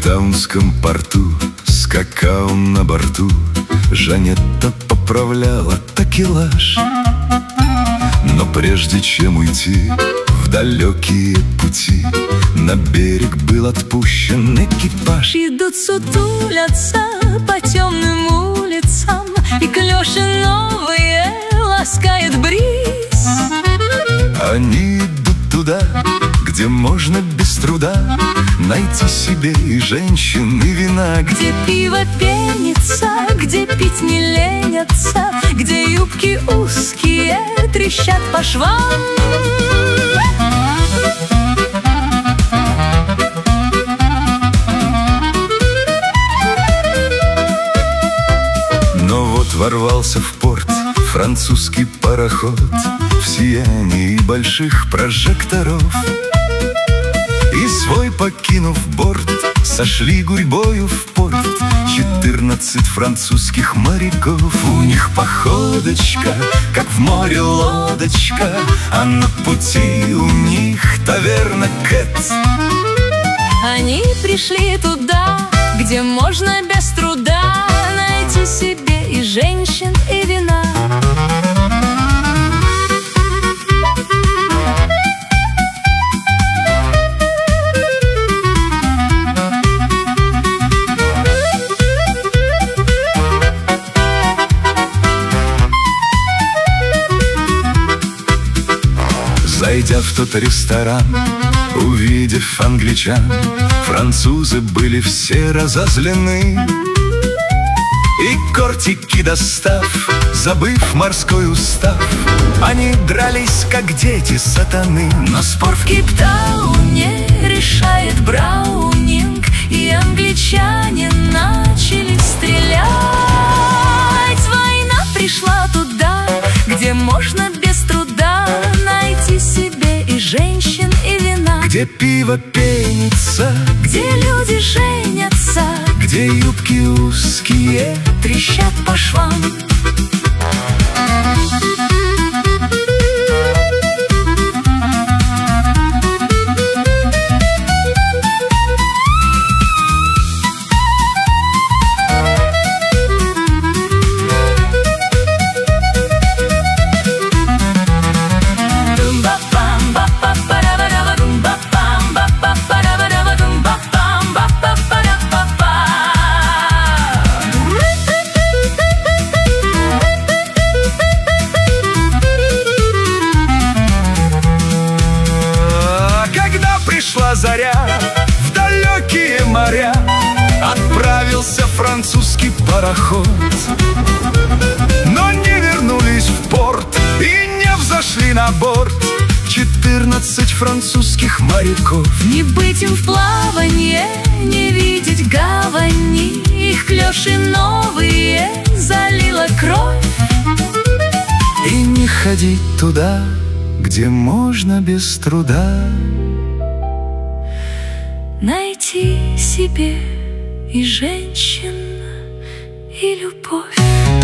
кейптаунском порту скакал на борту. Жанетта поправляла такелаж. Но прежде чем уйти в далекие пути, на берег был отпущен экипаж. Идут, сутулятся по темным улицам, и клёши новые ласкает бриз. Они идут туда, где можно без труда найти себе и женщин, и вина. Где пиво пенится, где пить не ленятся, где юбки узкие трещат по швам. Но вот ворвался в порт французский пароход в сиянии больших прожекторов. И свой покинув борт, сошли гурьбою в порт 14 французских моряков. У них походочка, как в море лодочка, а на пути у них таверна Кэт. Они пришли туда, где можно без труда найти себе и женщин, и вина. Зайдя в тот ресторан, увидев англичан, французы были все разозлены. И кортики достав, забыв морской устав, они дрались, как дети сатаны. Но спор в Кейптауне решает Браунинг, и англичане начали стрелять. Война пришла туда, где можно без труда найти себе и женщин, и вина. Где пиво пенится, где люди женятся, где юбки узкие трещат по швам. Заря в далекие моря отправился французский пароход. Но не вернулись в порт и не взошли на борт 14 французских моряков. Не быть им в плаванье, не видеть гавани, их клёши новые залила кровь. И не ходить туда, где можно без труда найти себе и женщин, и любовь.